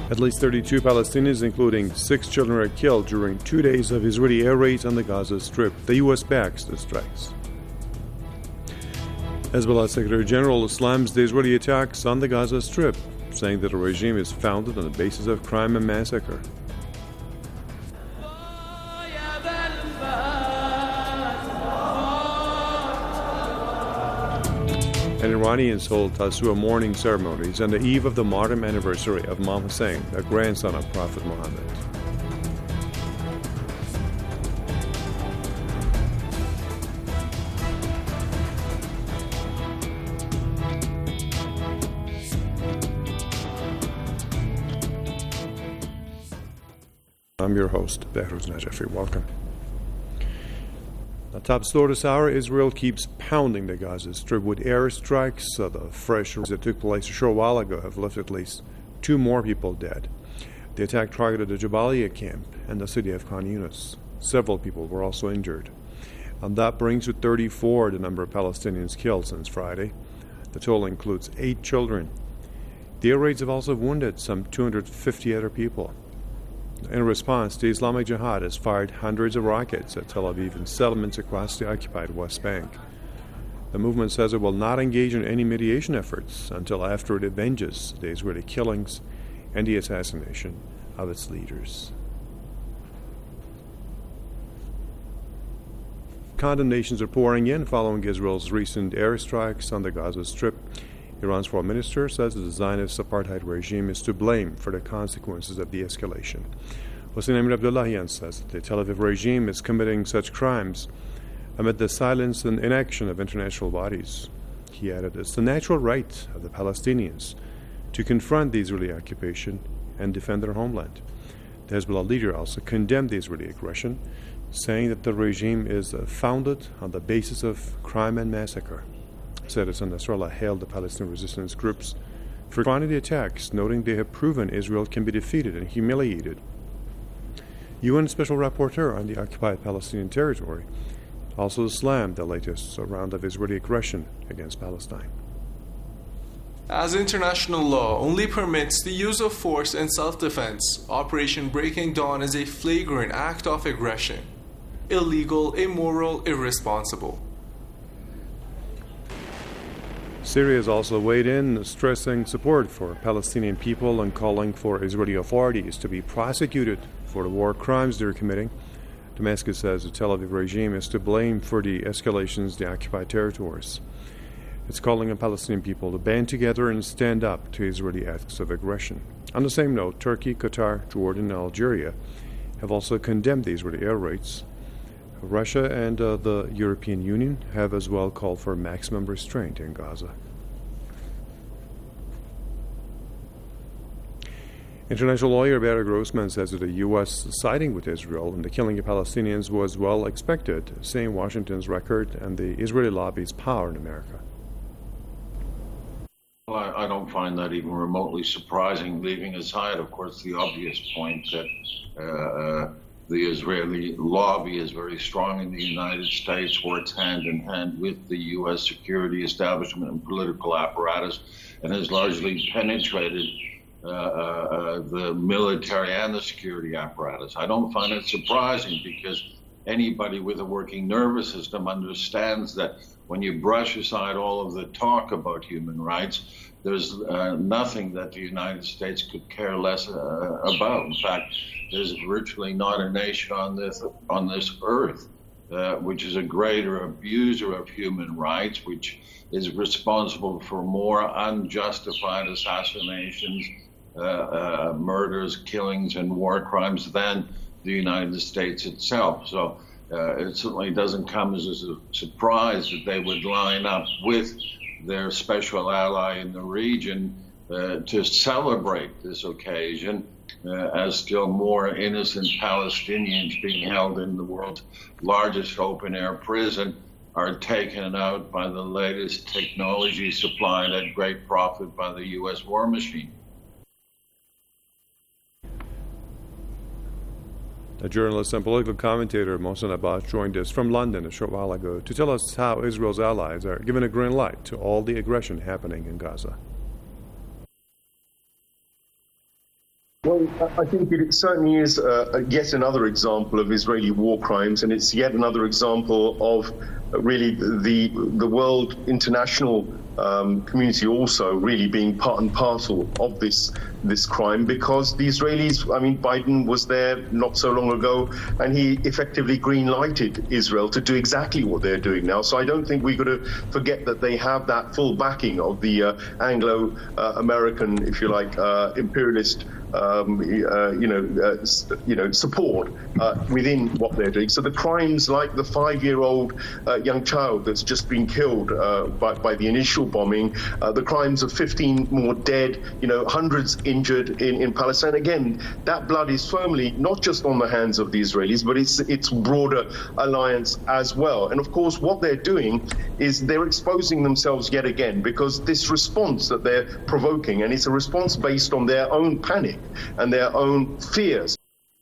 At least 32 Palestinians, including 6 children, are killed during 2 days of Israeli air raids on the Gaza Strip. The U.S. backs the strikes. Hezbollah Secretary General slams the Israeli attacks on the Gaza Strip, saying that the regime is founded on the basis of crime and massacre. And Iranians hold Tasu'a mourning ceremonies on the eve of the martyrdom anniversary of Imam Hussein, a grandson of Prophet Muhammad. I'm your host, Behruz Najafi. Welcome. The top story this hour: Israel keeps pounding the Gaza Strip with airstrikes. The fresh that took place a short while ago have left at least 2 more people dead. The attack targeted the Jabalia camp and the city of Khan Yunis. Several people were also injured. And that brings to 34 the number of Palestinians killed since Friday. The total includes 8 children. The air raids have also wounded some 250 other people. In response, the Islamic Jihad has fired hundreds of rockets at Tel Aviv and settlements across the occupied West Bank. The movement says it will not engage in any mediation efforts until after it avenges the Israeli killings and the assassination of its leaders. Condemnations are pouring in following Israel's recent airstrikes on the Gaza Strip. Iran's foreign minister says the Zionist apartheid regime is to blame for the consequences of the escalation. Hossein Amir Abdullahian says that the Tel Aviv regime is committing such crimes amid the silence and inaction of international bodies. He added, it's the natural right of the Palestinians to confront the Israeli occupation and defend their homeland. The Hezbollah leader also condemned the Israeli aggression, saying that the regime is founded on the basis of crime and massacre. Citizen Nasrallah hailed the Palestinian resistance groups for finding the attacks, noting they have proven Israel can be defeated and humiliated. UN Special Rapporteur on the occupied Palestinian territory also slammed the latest round of Israeli aggression against Palestine. As international law only permits the use of force in self-defense, Operation Breaking Dawn is a flagrant act of aggression. Illegal, immoral, irresponsible. Syria has also weighed in, stressing support for Palestinian people and calling for Israeli authorities to be prosecuted for the war crimes they're committing. Damascus says the Tel Aviv regime is to blame for the escalations in the occupied territories. It's calling on Palestinian people to band together and stand up to Israeli acts of aggression. On the same note, Turkey, Qatar, Jordan, and Algeria have also condemned the Israeli air raids. Russia and the European Union have as well called for maximum restraint in Gaza. International lawyer Beata Grossman says that the U.S. siding with Israel in the killing of Palestinians was well expected, saying Washington's record and the Israeli lobby's power in America. Well, I don't find that even remotely surprising, leaving aside, of course, the obvious point that the Israeli lobby is very strong in the United States, works hand in hand with the U.S. security establishment and political apparatus, and has largely penetrated the military and the security apparatus. I don't find it surprising because anybody with a working nervous system understands that when you brush aside all of the talk about human rights, there's nothing that the United States could care less about. In fact, there's virtually not a nation on this earth which is a greater abuser of human rights, which is responsible for more unjustified assassinations, murders, killings, and war crimes than the United States itself. So it certainly doesn't come as a surprise that they would line up with their special ally in the region to celebrate this occasion as still more innocent Palestinians being held in the world's largest open-air prison are taken out by the latest technology supplied at great profit by the U.S. war machine. A journalist and political commentator, Mohsen Abbas, joined us from London a short while ago to tell us how Israel's allies are giving a green light to all the aggression happening in Gaza. Well, I think it certainly is yet another example of Israeli war crimes, and it's yet another example of really the world international community also really being part and parcel of this crime, because the Israelis, I mean, Biden was there not so long ago, and he effectively green-lighted Israel to do exactly what they're doing now. So I don't think we've got to forget that they have that full backing of the Anglo-American, if you like, imperialist support within what they're doing. So the crimes like the 5-year-old young child that's just been killed by the initial bombing, the crimes of 15 more dead, hundreds injured in Palestine. Again, that blood is firmly not just on the hands of the Israelis, but it's broader alliance as well. And of course, what they're doing is they're exposing themselves yet again, because this response that they're provoking, and it's a response based on their own panic and their own fears.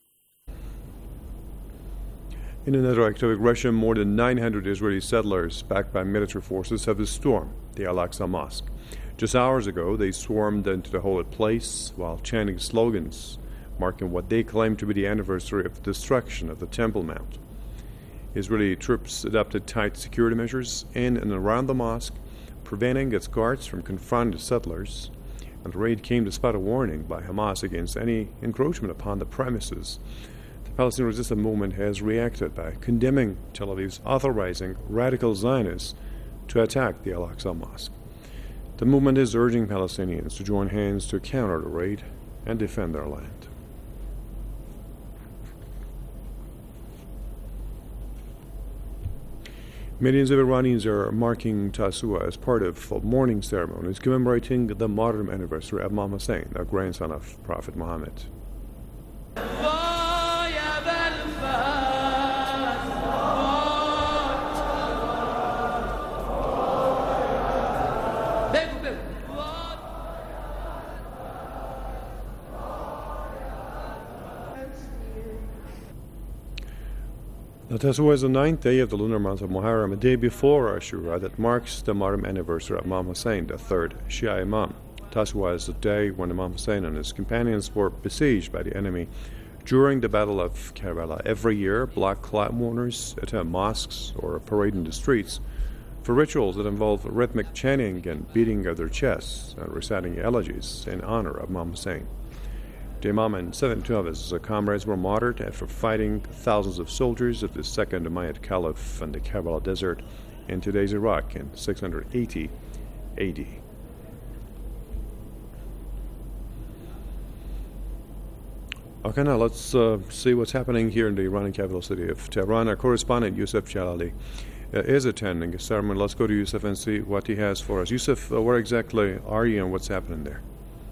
In another active aggression, more than 900 Israeli settlers, backed by military forces, have stormed the Al-Aqsa Mosque. Just hours ago, they swarmed into the holy place while chanting slogans marking what they claim to be the anniversary of the destruction of the Temple Mount. Israeli troops adopted tight security measures in and around the mosque, preventing its guards from confronting the settlers, and the raid came despite a warning by Hamas against any encroachment upon the premises. The Palestinian Resistance Movement has reacted by condemning Tel Aviv's authorizing radical Zionists to attack the Al-Aqsa Mosque. The movement is urging Palestinians to join hands to counter the raid and defend their land. Millions of Iranians are marking Tasu'a as part of mourning ceremonies commemorating the modern anniversary of Imam Hussein, the grandson of Prophet Muhammad. Tasu'a is the 9th day of the lunar month of Muharram, a day before Ashura that marks the modern anniversary of Imam Hussein, the third Shia Imam. Tasu'a is the day when Imam Hussein and his companions were besieged by the enemy during the Battle of Karbala. Every year, black cloud mourners attend mosques or parade in the streets for rituals that involve rhythmic chanting and beating of their chests and reciting elegies in honor of Imam Hussein. The Imam and 72 of his comrades were martyred after fighting thousands of soldiers of the second Umayyad Caliph in the Karbala desert in today's Iraq in 680 AD. Okay, now let's see what's happening here in the Iranian capital city of Tehran. Our correspondent Yusuf Jalali is attending a ceremony. Let's go to Yusuf and see what he has for us. Yusuf, where exactly are you and what's happening there?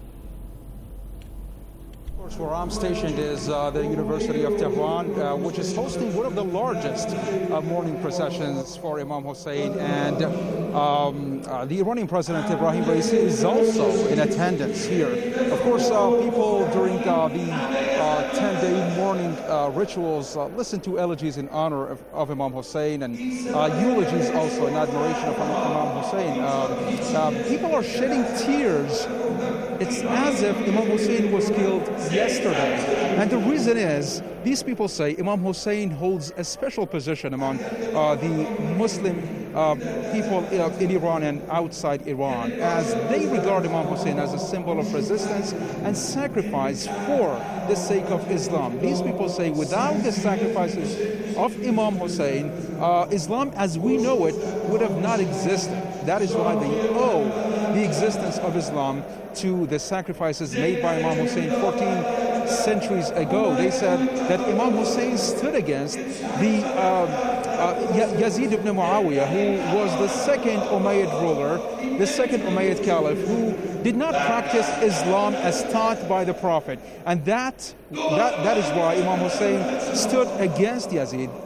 Where I'm stationed is the University of Tehran, which is hosting one of the largest mourning processions for Imam Hussein, and the Iranian President Ebrahim Raisi is also in attendance here. Of course, people during the 10-day mourning rituals listen to elegies in honor of Imam Hussein and eulogies also in admiration of Imam Hussein. People are shedding tears. It's as if Imam Hussein was killed yesterday. And the reason is, these people say Imam Hussein holds a special position among the Muslim people in Iran and outside Iran, as they regard Imam Hussein as a symbol of resistance and sacrifice for the sake of Islam. These people say without the sacrifices of Imam Hussein, Islam as we know it would have not existed. That is why they owe the existence of Islam to the sacrifices made by Imam Hussein 14 centuries ago. They said that Imam Hussein stood against the Yazid ibn Muawiyah, who was the second Umayyad ruler, the second Umayyad Caliph, who did not practice Islam as taught by the Prophet. And that is why Imam Hussein stood against Yazid.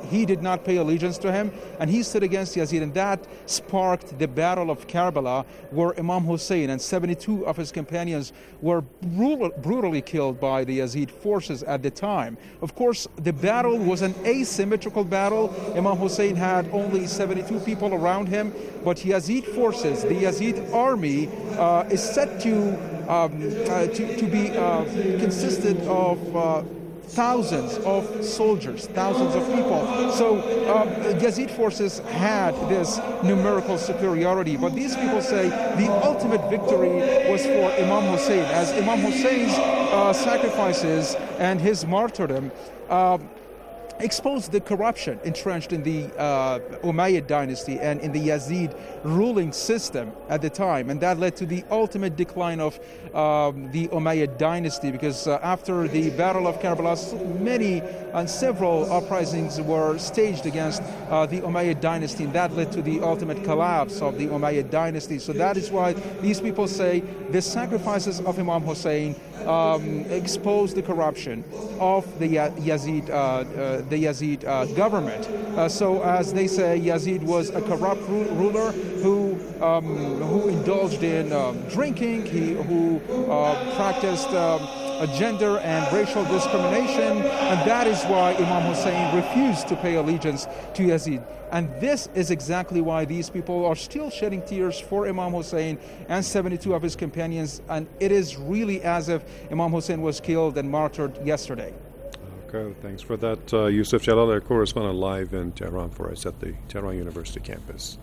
he did not pay allegiance to him, and he stood against Yazid, and that sparked the Battle of Karbala, where Imam Hussein and 72 of his companions were brutally killed by the Yazid forces at the time. Of course, the battle was an asymmetrical battle. Imam Hussein had only 72 people around him, but Yazid forces, the Yazid army, is said to be consisted of thousands of soldiers, thousands of people. So Yazid forces had this numerical superiority, but these people say the ultimate victory was for Imam Hussein, as Imam Hussein's sacrifices and his martyrdom exposed the corruption entrenched in the Umayyad dynasty and in the Yazid ruling system at the time, and that led to the ultimate decline of the Umayyad dynasty, because after the Battle of Karbala, many and several uprisings were staged against the Umayyad dynasty, and that led to the ultimate collapse of the Umayyad dynasty. So that is why these people say the sacrifices of Imam Hussein exposed the corruption of the Yazid government. So as they say, Yazid was a corrupt ruler who indulged in drinking, who practiced gender and racial discrimination, and that is why Imam Hussein refused to pay allegiance to Yazid. And this is exactly why these people are still shedding tears for Imam Hussein and 72 of his companions, and it is really as if Imam Hussein was killed and martyred yesterday. Okay, thanks for that, Yusuf Jalal, our correspondent live in Tehran for us at the Tehran University campus.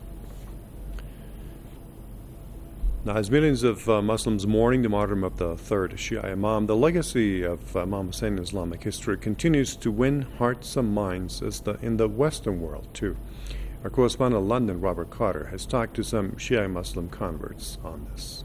Now, as millions of Muslims mourning the martyrdom of the third Shia Imam, the legacy of Imam Hussein in Islamic history continues to win hearts and minds in the Western world, too. Our correspondent in London, Robert Carter, has talked to some Shia Muslim converts on this.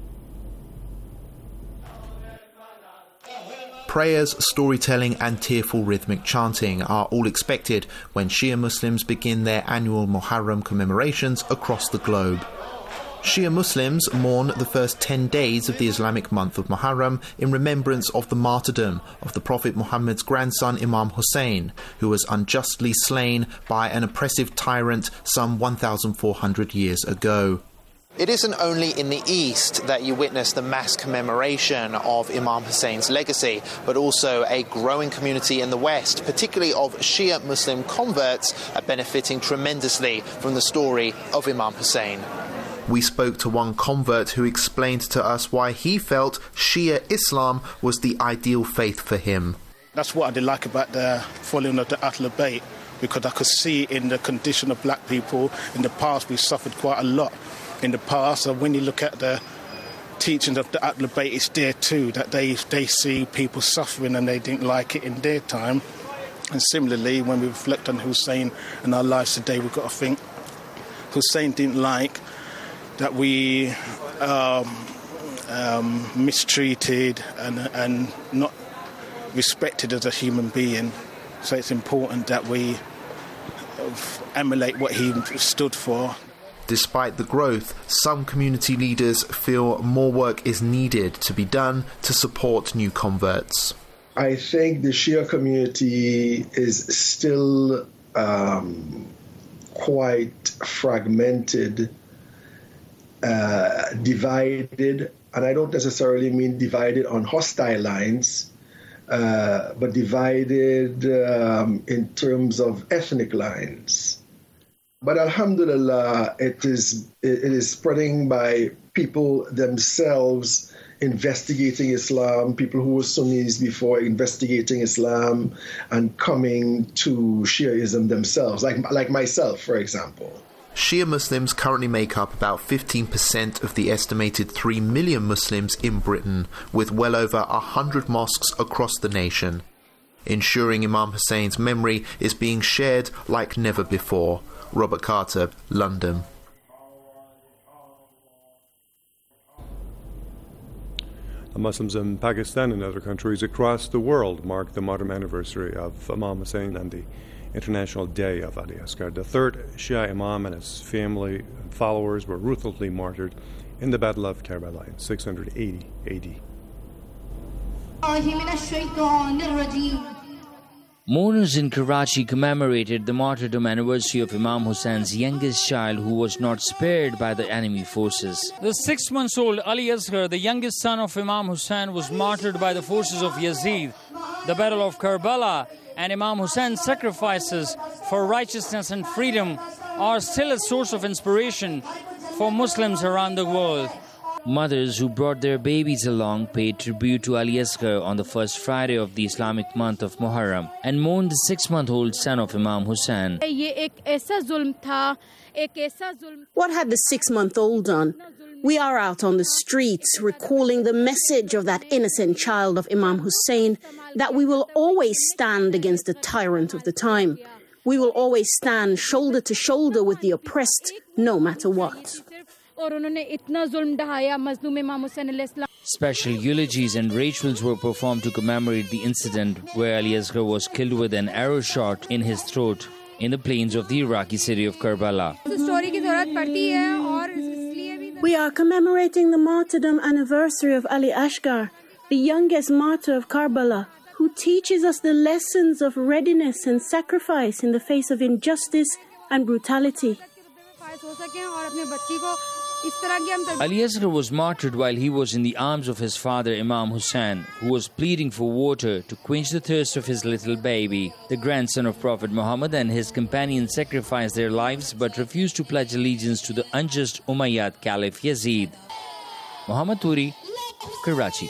Prayers, storytelling and tearful rhythmic chanting are all expected when Shia Muslims begin their annual Muharram commemorations across the globe. Shia Muslims mourn the first 10 days of the Islamic month of Muharram in remembrance of the martyrdom of the Prophet Muhammad's grandson Imam Hussein, who was unjustly slain by an oppressive tyrant some 1,400 years ago. It isn't only in the East that you witness the mass commemoration of Imam Hussein's legacy, but also a growing community in the West, particularly of Shia Muslim converts, are benefiting tremendously from the story of Imam Hussein. We spoke to one convert who explained to us why he felt Shia Islam was the ideal faith for him. That's what I did like about the following of the Ahlul Bayt, because I could see in the condition of black people in the past we suffered quite a lot. In the past, and when you look at the teachings of the Ahlul Bayt, it's there too, that they see people suffering and they didn't like it in their time. And similarly, when we reflect on Hussein in our lives today, we've got to think Hussein didn't like that we mistreated and not respected as a human being. So it's important that we emulate what he stood for. Despite the growth, some community leaders feel more work is needed to be done to support new converts. I think the Shia community is still quite fragmented, divided, and I don't necessarily mean divided on hostile lines, but divided in terms of ethnic lines. But alhamdulillah, it is spreading by people themselves investigating Islam, people who were Sunnis before investigating Islam and coming to Shiaism themselves, like myself, for example. Shia Muslims currently make up about 15% of the estimated 3 million Muslims in Britain, with well over 100 mosques across the nation. Ensuring Imam Hussein's memory is being shared like never before. Robert Carter, London. The Muslims in Pakistan and other countries across the world mark the martyrdom anniversary of Imam Hussein and the International Day of Ali Asghar. The third Shia Imam and his family and followers were ruthlessly martyred in the Battle of Karbala in 680 AD. Mourners in Karachi commemorated the martyrdom anniversary of Imam Hussein's youngest child, who was not spared by the enemy forces. The 6-month-old Ali Asghar, the youngest son of Imam Hussein, was martyred by the forces of Yazid. The Battle of Karbala and Imam Hussein's sacrifices for righteousness and freedom are still a source of inspiration for Muslims around the world. Mothers who brought their babies along paid tribute to Ali Asghar on the first Friday of the Islamic month of Muharram and mourned the 6-month-old son of Imam Hussein. What had the 6-month-old done? We are out on the streets recalling the message of that innocent child of Imam Hussein, that we will always stand against the tyrant of the time. We will always stand shoulder to shoulder with the oppressed, no matter what. Special eulogies and rituals were performed to commemorate the incident where Ali Asghar was killed with an arrow shot in his throat in the plains of the Iraqi city of Karbala. We are commemorating the martyrdom anniversary of Ali Asghar, the youngest martyr of Karbala, who teaches us the lessons of readiness and sacrifice in the face of injustice and brutality. Ali Asghar was martyred while he was in the arms of his father Imam Hussein, who was pleading for water to quench the thirst of his little baby. The grandson of Prophet Muhammad and his companions sacrificed their lives but refused to pledge allegiance to the unjust Umayyad Caliph Yazid. Muhammad Turi, Karachi.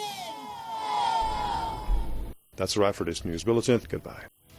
That's a wrap for this news bulletin. Goodbye.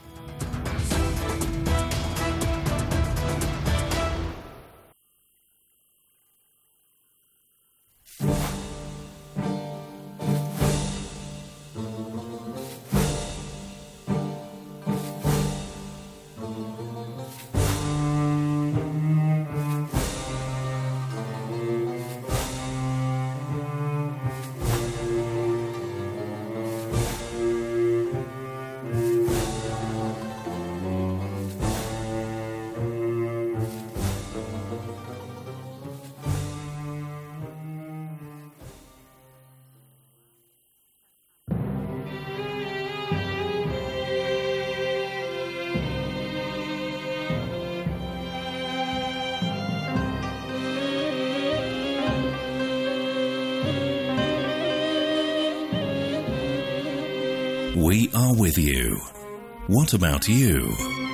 We are with you. What about you?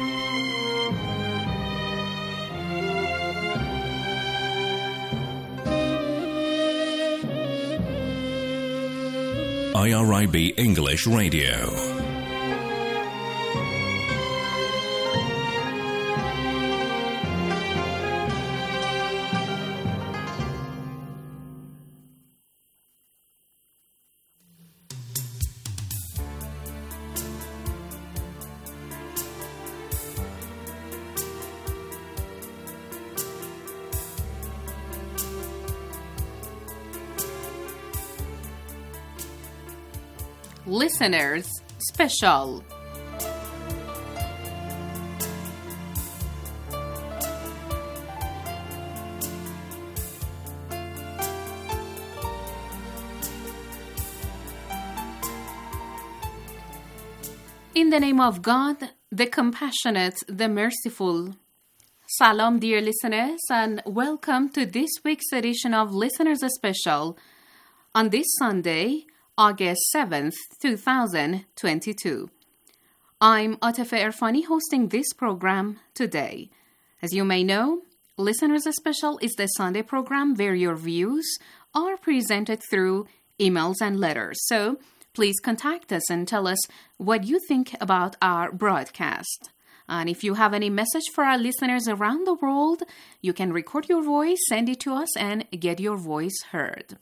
IRIB English Radio. Listeners Special. In the name of God, the compassionate, the merciful. Salam, dear listeners, and welcome to this week's edition of Listeners Special on this Sunday, August 7th, 2022. I'm Atefe Erfani hosting this program today. As you may know, Listeners Special is the Sunday program where your views are presented through emails and letters. So please contact us and tell us what you think about our broadcast. And if you have any message for our listeners around the world, you can record your voice, send it to us, and get your voice heard.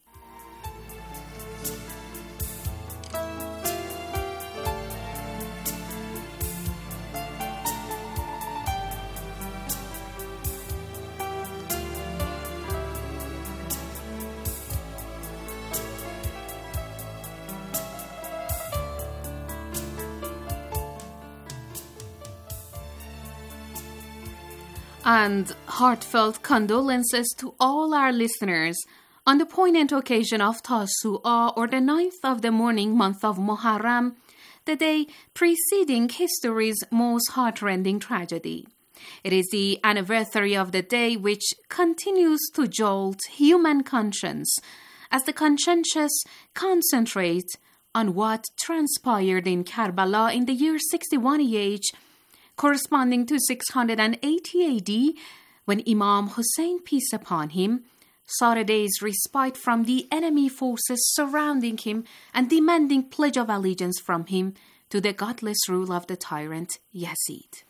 And heartfelt condolences to all our listeners On the poignant occasion of Tasu'a, or the 9th of the mourning month of Muharram, the day preceding history's most heartrending tragedy. It is the anniversary of the day which continues to jolt human conscience as the conscientious concentrate on what transpired in Karbala in the year 61 AH, corresponding to 680 AD, when Imam Hussein, peace upon him, sought a day's respite from the enemy forces surrounding him and demanding pledge of allegiance from him to the godless rule of the tyrant Yazid.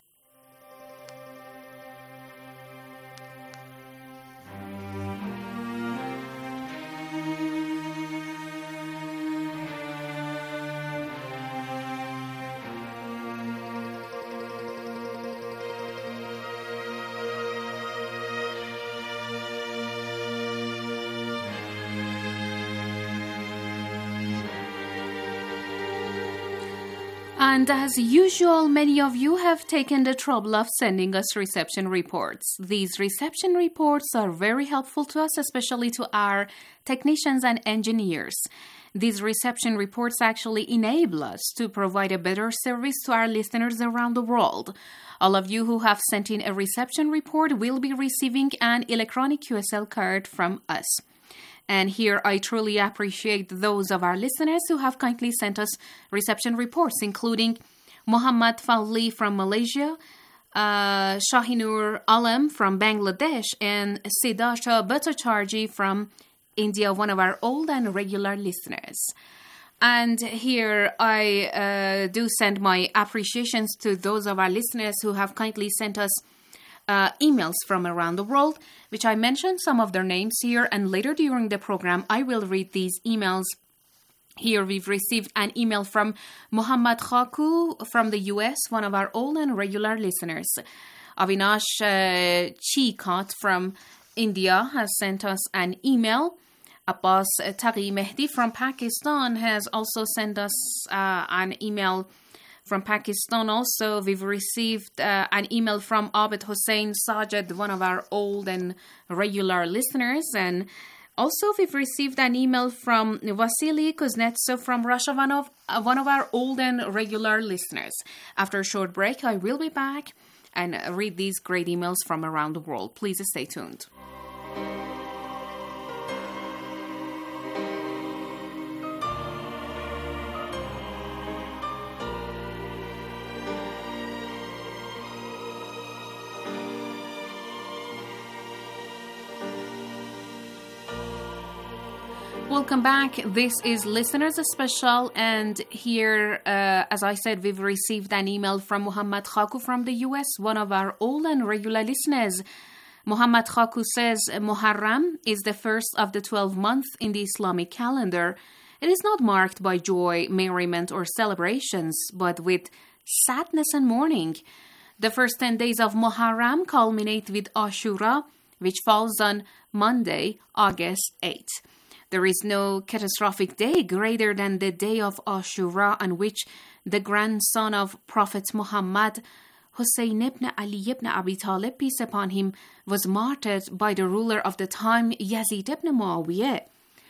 And as usual, many of you have taken the trouble of sending us reception reports. These reception reports are very helpful to us, especially to our technicians and engineers. These reception reports actually enable us to provide a better service to our listeners around the world. All of you who have sent in a reception report will be receiving an electronic QSL card from us. And here I truly appreciate those of our listeners who have kindly sent us reception reports, including Muhammad Fawli from Malaysia, Shahinur Alam from Bangladesh, and Siddhartha Bhattacharjee from India, one of our old and regular listeners. And here I do send my appreciations to those of our listeners who have kindly sent us emails from around the world, which I mentioned some of their names here, and later during the program I will read these emails. Here we've received an email from Muhammad Khaku from the US, one of our old and regular listeners. Avinash Chikat from India has sent us an email. Abbas Taghi Mehdi from Pakistan has also sent us an email. From Pakistan also, we've received an email from Abid Hussein Sajid, one of our old and regular listeners. And also we've received an email from Vasily Kuznetsov from Russia, one of our old and regular listeners. After a short break, I will be back and read these great emails from around the world. Please stay tuned. Welcome back. This is Listeners Special, and here, as I said, we've received an email from Muhammad Khaku from the US, one of our old and regular listeners. Muhammad Khaku says, Muharram is the first of the 12 months in the Islamic calendar. It is not marked by joy, merriment, or celebrations, but with sadness and mourning. The first 10 days of Muharram culminate with Ashura, which falls on Monday, August 8th. There is no catastrophic day greater than the day of Ashura, on which the grandson of Prophet Muhammad, Hussein ibn Ali ibn Abi Talib, peace upon him, was martyred by the ruler of the time, Yazid ibn Muawiyah.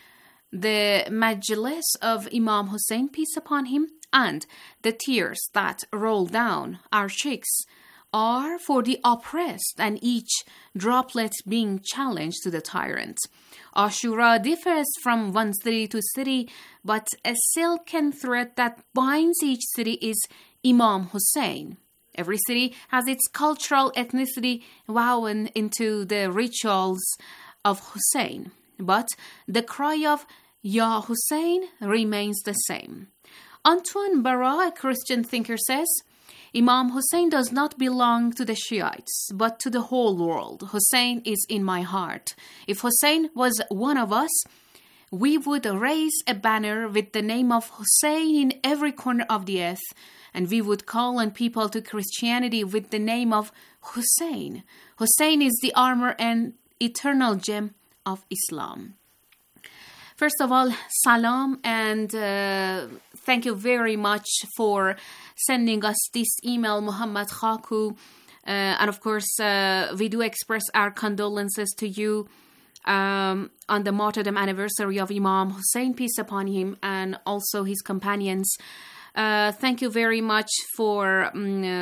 The majlis of Imam Hussein, peace upon him, and the tears that roll down our cheeks are for the oppressed, and each droplet being challenged to the tyrant. Ashura differs from one city to city, but a silken thread that binds each city is Imam Hussein. Every city has its cultural ethnicity woven into the rituals of Hussein, but the cry of Ya Hussein remains the same. Antoine Barra, a Christian thinker, says, Imam Hussein does not belong to the Shiites, but to the whole world. Hussein is in my heart. If Hussein was one of us, we would raise a banner with the name of Hussein in every corner of the earth, and we would call on people to Christianity with the name of Hussein. Hussein is the armor and eternal gem of Islam. First of all, salam, and thank you very much for sending us this email, Muhammad Khaku. And of course, we do express our condolences to you on the martyrdom anniversary of Imam Hussein, peace upon him, and also his companions. Thank you very much for,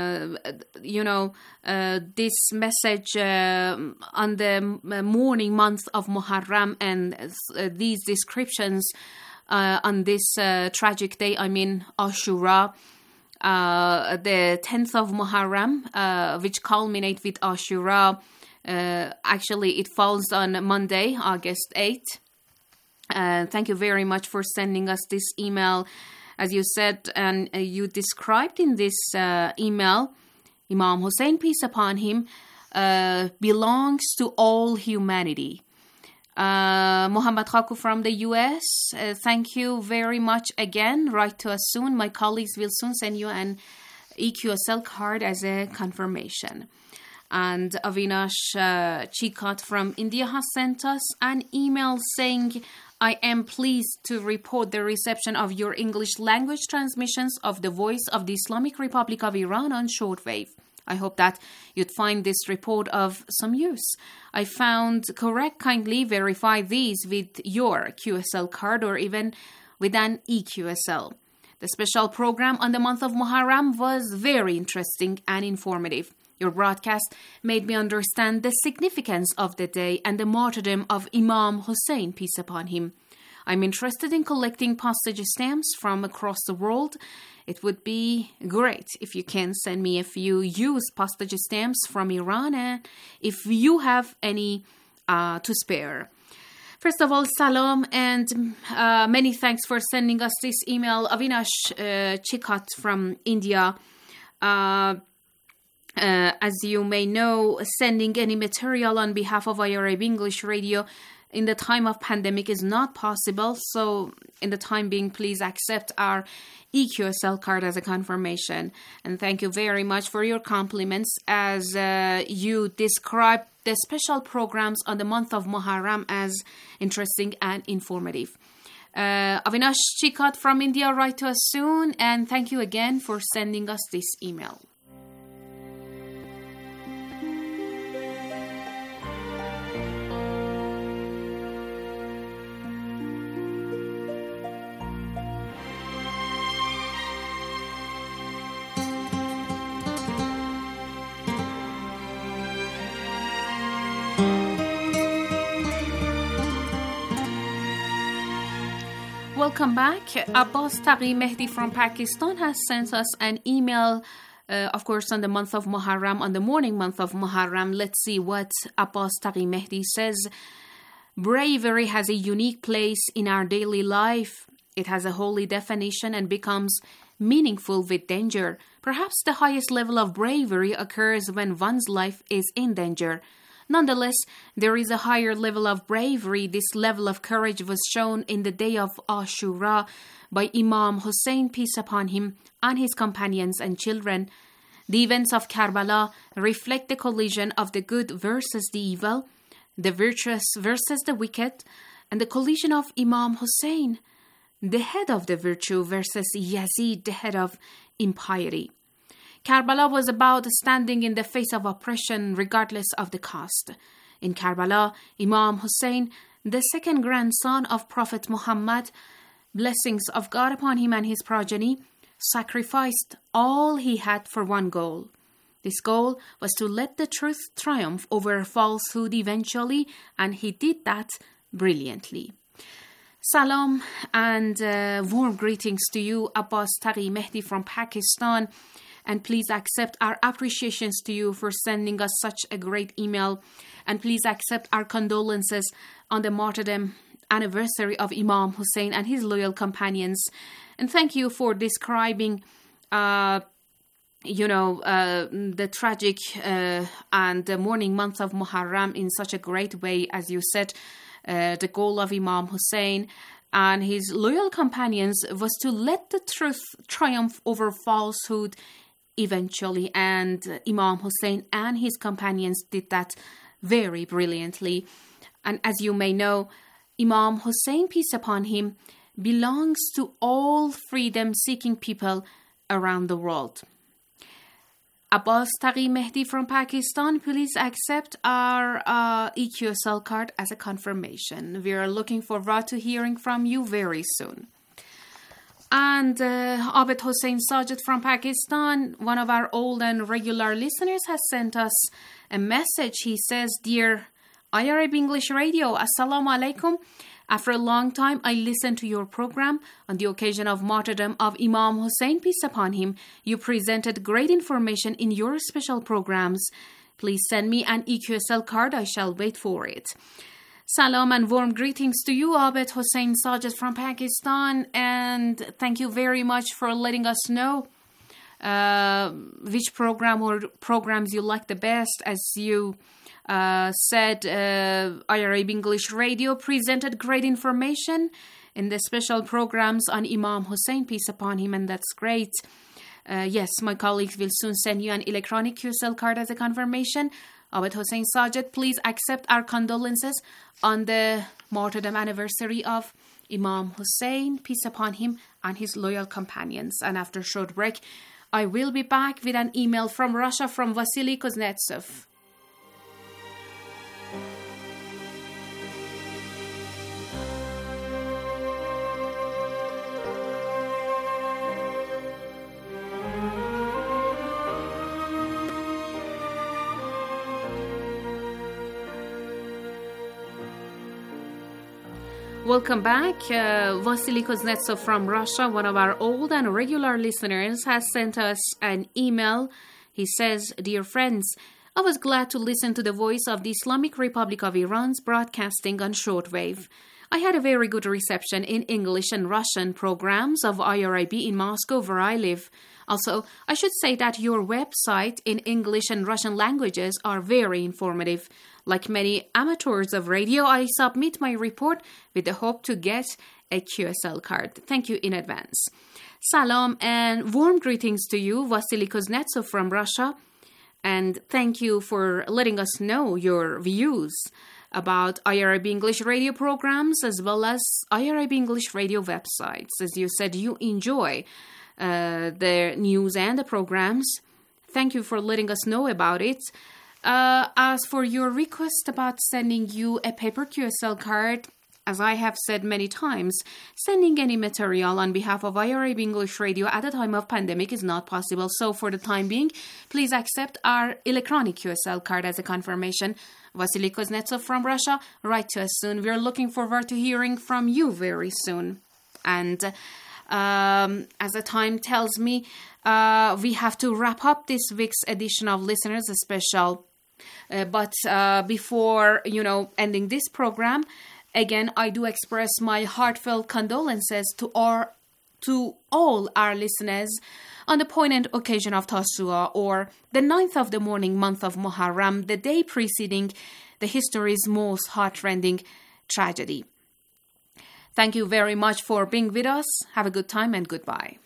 this message on the morning month of Muharram, and these descriptions on this tragic day, Ashura, the 10th of Muharram, which culminate with Ashura. Actually, it falls on Monday, August 8th. Thank you very much for sending us this email. As you said, and you described in this email, Imam Hussein, peace upon him, belongs to all humanity. Muhammad Khaku from the US, thank you very much again. Write to us soon. My colleagues will soon send you an EQSL card as a confirmation. And Avinash Chikot from India has sent us an email saying, I am pleased to report the reception of your English language transmissions of the Voice of the Islamic Republic of Iran on shortwave. I hope that you'd find this report of some use. I found correct, kindly verify these with your QSL card or even with an EQSL. The special program on the month of Muharram was very interesting and informative. Your broadcast made me understand the significance of the day and the martyrdom of Imam Hussein, peace upon him. I'm interested in collecting postage stamps from across the world. It would be great if you can send me a few used postage stamps from Iran, and if you have any to spare. First of all, salam and many thanks for sending us this email. Avinash Chikot from India. As you may know, sending any material on behalf of Arab English Radio in the time of pandemic is not possible. So in the time being, please accept our EQSL card as a confirmation. And thank you very much for your compliments as you describe the special programs on the month of Muharram as interesting and informative. Avinash Chikot from India, write to us soon. And thank you again for sending us this email. Welcome back. Abbas Taqi Mehdi from Pakistan has sent us an email, of course, on the month of Muharram, on the morning month of Muharram. Let's see what Abbas Taqi Mehdi says. Bravery has a unique place in our daily life. It has a holy definition and becomes meaningful with danger. Perhaps the highest level of bravery occurs when one's life is in danger. Nonetheless, there is a higher level of bravery. This level of courage was shown in the day of Ashura by Imam Hussein, peace upon him, and his companions and children. The events of Karbala reflect the collision of the good versus the evil, the virtuous versus the wicked, and the collision of Imam Hussein, the head of the virtue, versus Yazid, the head of impiety. Karbala was about standing in the face of oppression regardless of the cost. In Karbala, Imam Hussein, the second grandson of Prophet Muhammad, blessings of God upon him and his progeny, sacrificed all he had for one goal. This goal was to let the truth triumph over falsehood eventually, and he did that brilliantly. Salam and warm greetings to you, Abbas Taqi Mehdi from Pakistan. And please accept our appreciations to you for sending us such a great email. And please accept our condolences on the martyrdom anniversary of Imam Hussein and his loyal companions. And thank you for describing, the tragic and the morning month of Muharram in such a great way. As you said, the goal of Imam Hussein and his loyal companions was to let the truth triumph over falsehood eventually, and Imam Hussein and his companions did that very brilliantly. And as you may know, Imam Hussein, peace upon him, belongs to all freedom-seeking people around the world. Abbas Taqi Mehdi from Pakistan, please accept our EQSL card as a confirmation. We are looking forward to hearing from you very soon. And Abed Hossein Sajid from Pakistan, one of our old and regular listeners, has sent us a message. He says, "Dear IRIB English Radio, Assalamu alaikum. After a long time, I listened to your program on the occasion of martyrdom of Imam Hussein, peace upon him. You presented great information in your special programs. Please send me an EQSL card. I shall wait for it." Salam and warm greetings to you, Abed Hossein Sajid from Pakistan, and thank you very much for letting us know which program or programs you like the best. As you said, IRIB English Radio presented great information in the special programs on Imam Hussein, peace upon him, and that's great. Yes, my colleagues will soon send you an electronic QSL card as a confirmation. Abed Hossein Sajid, please accept our condolences on the martyrdom anniversary of Imam Hussein, peace upon him, and his loyal companions. And after a short break, I will be back with an email from Russia from Vasily Kuznetsov. Welcome back. Vasily Kuznetsov from Russia, one of our old and regular listeners, has sent us an email. He says, "Dear friends, I was glad to listen to the voice of the Islamic Republic of Iran's broadcasting on shortwave. I had a very good reception in English and Russian programs of IRIB in Moscow, where I live. Also, I should say that your website in English and Russian languages are very informative. Like many amateurs of radio, I submit my report with the hope to get a QSL card. Thank you in advance." Salam and warm greetings to you, Vasily Kuznetsov from Russia. And thank you for letting us know your views about IRIB English radio programs as well as IRIB English radio websites. As you said, you enjoy the news and the programs. Thank you for letting us know about it. As for your request about sending you a paper QSL card, as I have said many times, sending any material on behalf of IRIB English Radio at the time of pandemic is not possible. So for the time being, please accept our electronic QSL card as a confirmation. Vasily Kuznetsov from Russia, write to us soon. We're looking forward to hearing from you very soon. And as the time tells me, we have to wrap up this week's edition of Listeners Special. But before, ending this program, again, I do express my heartfelt condolences to all our listeners on the poignant occasion of Tasu'a, or the 9th of the morning month of Muharram, the day preceding the history's most heartrending tragedy. Thank you very much for being with us. Have a good time and goodbye.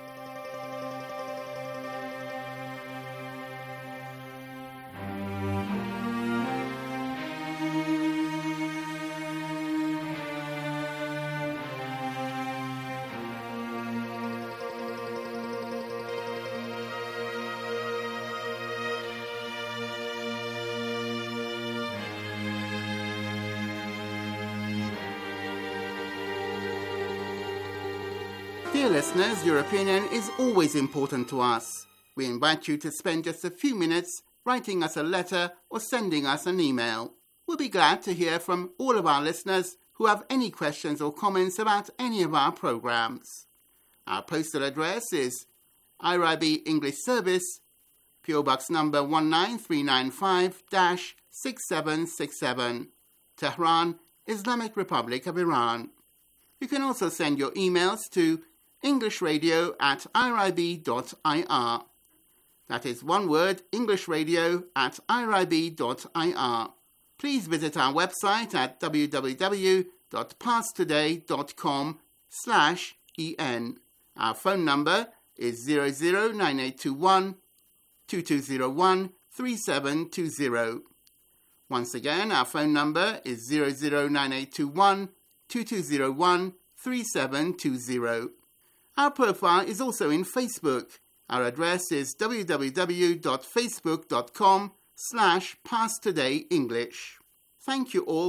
Dear listeners, your opinion is always important to us. We invite you to spend just a few minutes writing us a letter or sending us an email. We'll be glad to hear from all of our listeners who have any questions or comments about any of our programs. Our postal address is IRIB English Service, PO Box number 19395-6767, Tehran, Islamic Republic of Iran. You can also send your emails to englishradio@irib.ir. That is one word, englishradio@irib.ir. Please visit our website at www.parstoday.com/en. Our phone number is 009821 2201 3720. Once again, our phone number is 009821 2201 3720. Our profile is also in Facebook. Our address is www.facebook.com/PassTodayEnglish. Thank you all.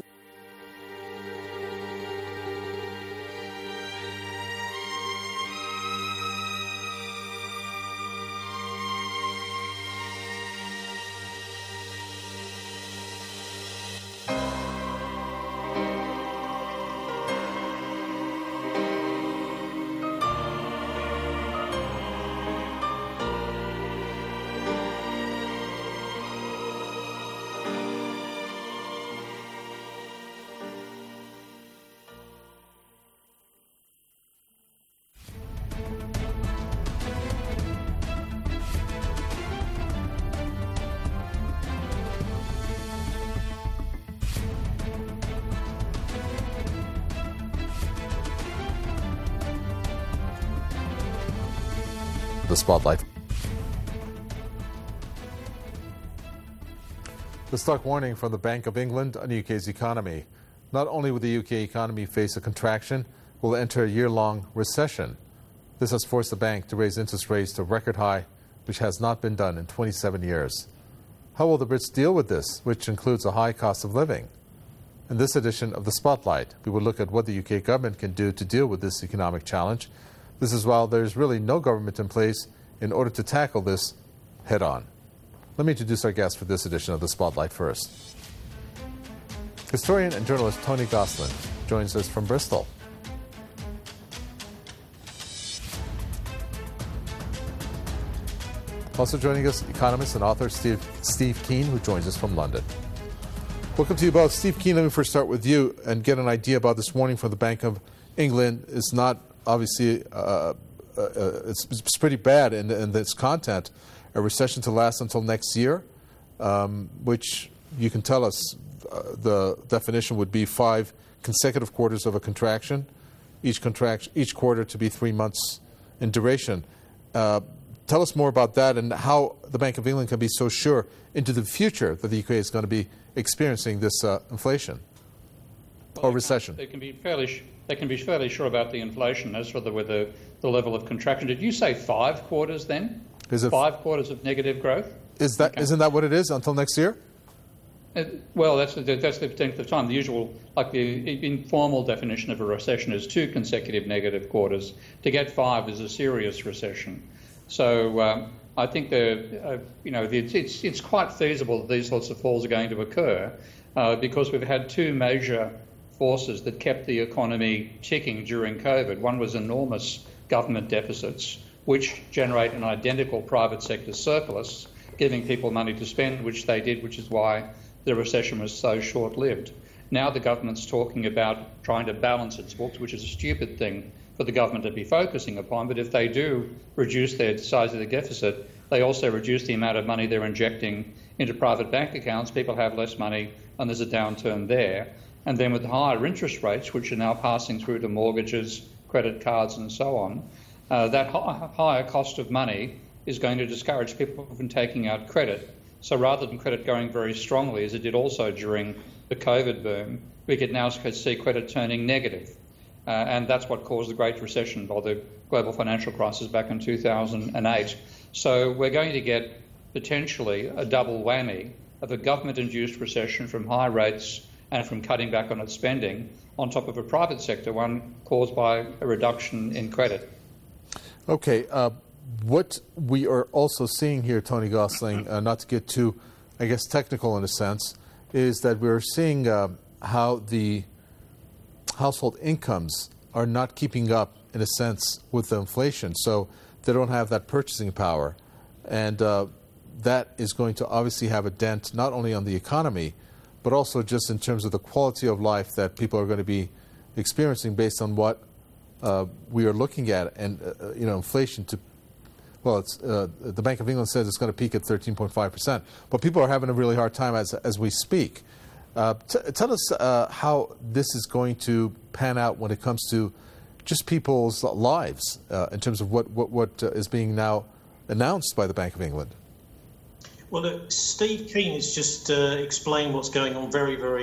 The Spotlight. The stark warning from the Bank of England on the UK's economy. Not only will the UK economy face a contraction, we'll enter a year-long recession. This has forced the bank to raise interest rates to a record high, which has not been done in 27 years. How will the Brits deal with this, which includes a high cost of living? In this edition of The Spotlight, we will look at what the UK government can do to deal with this economic challenge. This is while there's really no government in place in order to tackle this head-on. Let me introduce our guest for this edition of The Spotlight first. Historian and journalist Tony Gosling joins us from Bristol. Also joining us, economist and author Steve Keen, who joins us from London. Welcome to you both. Steve Keen, let me first start with you and get an idea about this warning from the Bank of England. It's not obviously, it's pretty bad in its content. A recession to last until next year, which you can tell us the definition would be 5 consecutive quarters of a contraction, each quarter to be 3 months in duration. Tell us more about that and how the Bank of England can be so sure into the future that the UK is going to be experiencing this inflation or recession. They can be fairly sure about the inflation. As for the level of contraction, did you say 5 quarters then? Is it 5 quarters of negative growth? Isn't that what it is until next year? Well, that's the length of time. The usual, like the informal definition of a recession is 2 consecutive negative quarters. To get 5 is a serious recession. So I think it's quite feasible that these sorts of falls are going to occur because we've had 2 major forces that kept the economy ticking during COVID. One was enormous government deficits, which generate an identical private sector surplus, giving people money to spend, which they did, which is why the recession was so short-lived. Now the government's talking about trying to balance its books, which is a stupid thing for the government to be focusing upon, but if they do reduce the size of the deficit, they also reduce the amount of money they're injecting into private bank accounts. People have less money and there's a downturn there. And then with higher interest rates, which are now passing through to mortgages, credit cards and so on, that higher cost of money is going to discourage people from taking out credit. So rather than credit going very strongly, as it did also during the COVID boom, we could now see credit turning negative. And that's what caused the Great Recession or the global financial crisis back in 2008. So we're going to get potentially a double whammy of a government-induced recession from high rates and from cutting back on its spending, on top of a private sector one caused by a reduction in credit. Okay. What we are also seeing here, Tony Gosling, not to get too, I guess, technical in a sense, is that we're seeing how the household incomes are not keeping up, in a sense, with the inflation. So they don't have that purchasing power. And that is going to obviously have a dent not only on the economy, but also just in terms of the quality of life that people are going to be experiencing based on what we are looking at. And, inflation the Bank of England says it's going to peak at 13.5%. But people are having a really hard time as we speak. Tell us how this is going to pan out when it comes to just people's lives in terms of what is being now announced by the Bank of England. Well, look, Steve Keen has just explained what's going on in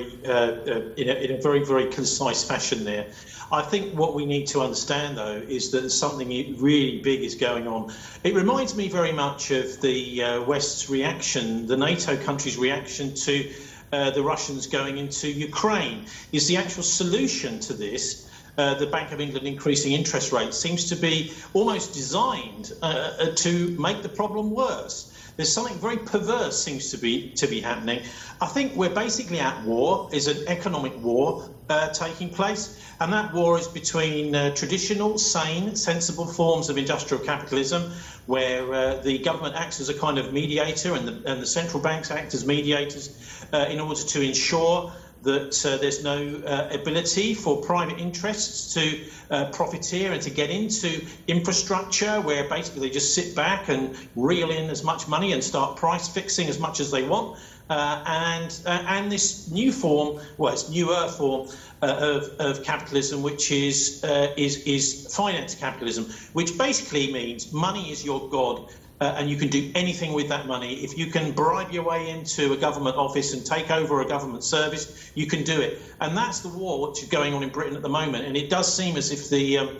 a very, very concise fashion there. I think what we need to understand, though, is that something really big is going on. It reminds me very much of the West's reaction, the NATO countries' reaction to the Russians going into Ukraine. Is the actual solution to this, the Bank of England increasing interest rates, seems to be almost designed to make the problem worse. There's something very perverse seems to be happening. I think we're basically at war. Is an economic war taking place, and that war is between traditional, sane, sensible forms of industrial capitalism, where the government acts as a kind of mediator, and the central banks act as mediators in order to ensure that there's no ability for private interests to profiteer and to get into infrastructure, where basically they just sit back and reel in as much money and start price fixing as much as they want. And this new form, well, it's newer form of capitalism, which is finance capitalism, which basically means money is your god. And you can do anything with that money. If you can bribe your way into a government office and take over a government service, you can do it. And that's the war which is going on in Britain at the moment. And it does seem as if the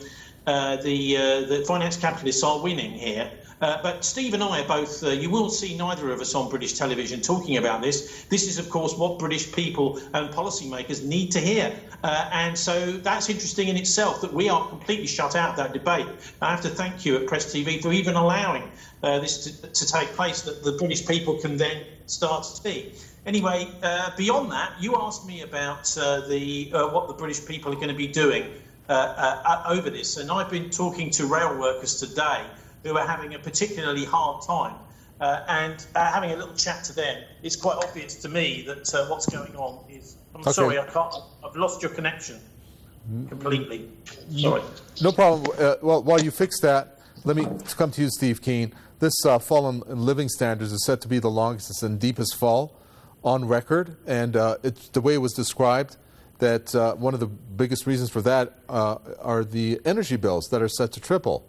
finance capitalists are winning here. But Steve and I are both, you will see neither of us on British television talking about this. This is, of course, what British people and policymakers need to hear. And so that's interesting in itself, that we are completely shut out of that debate. I have to thank you at Press TV for even allowing this to take place, that the British people can then start to speak. Anyway, beyond that, you asked me about what the British people are going to be doing over this. And I've been talking to rail workers today who are having a particularly hard time, and having a little chat to them. It's quite obvious to me that what's going on is... I'm sorry, I've lost your connection completely. Sorry. No problem. Well, while you fix that, let me come to you, Steve Keen. This fall in living standards is said to be the longest and deepest fall on record, and it's the way it was described, that one of the biggest reasons for that are the energy bills that are set to triple.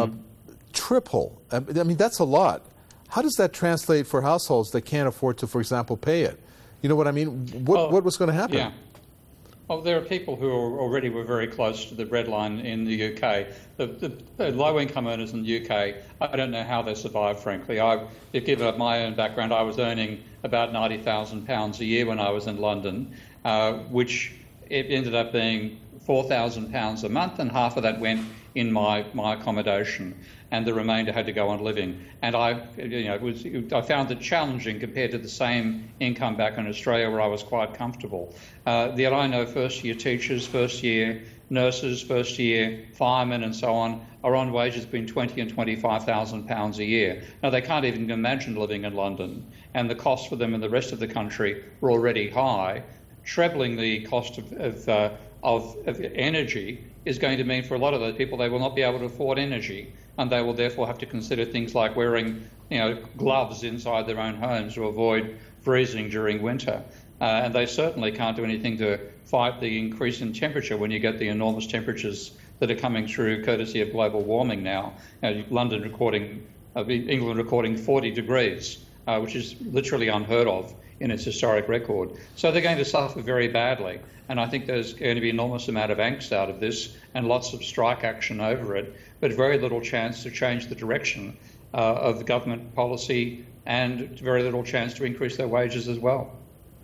Triple. I mean, that's a lot. How does that translate for households that can't afford to, for example, pay it? You know what I mean? What was going to happen? Yeah. Well, there are people who already were very close to the breadline in the UK. The low-income earners in the UK, I don't know how they survive, frankly. Given up my own background, I was earning about £90,000 a year when I was in London, which it ended up being £4,000 a month, and half of that went in my accommodation, and the remainder had to go on living. And I found it challenging compared to the same income back in Australia, where I was quite comfortable. Yet I know first-year teachers, first-year nurses, first-year firemen, and so on are on wages between £20,000 and £25,000 a year. Now, they can't even imagine living in London, and the costs for them in the rest of the country were already high. Trebling the cost of energy is going to mean for a lot of those people they will not be able to afford energy, and they will therefore have to consider things like wearing gloves inside their own homes to avoid freezing during winter. And they certainly can't do anything to fight the increase in temperature when you get the enormous temperatures that are coming through courtesy of global warming now. England recording 40 degrees, which is literally unheard of in its historic record. So they're going to suffer very badly. And I think there's going to be an enormous amount of angst out of this and lots of strike action over it, but very little chance to change the direction of the government policy, and very little chance to increase their wages as well.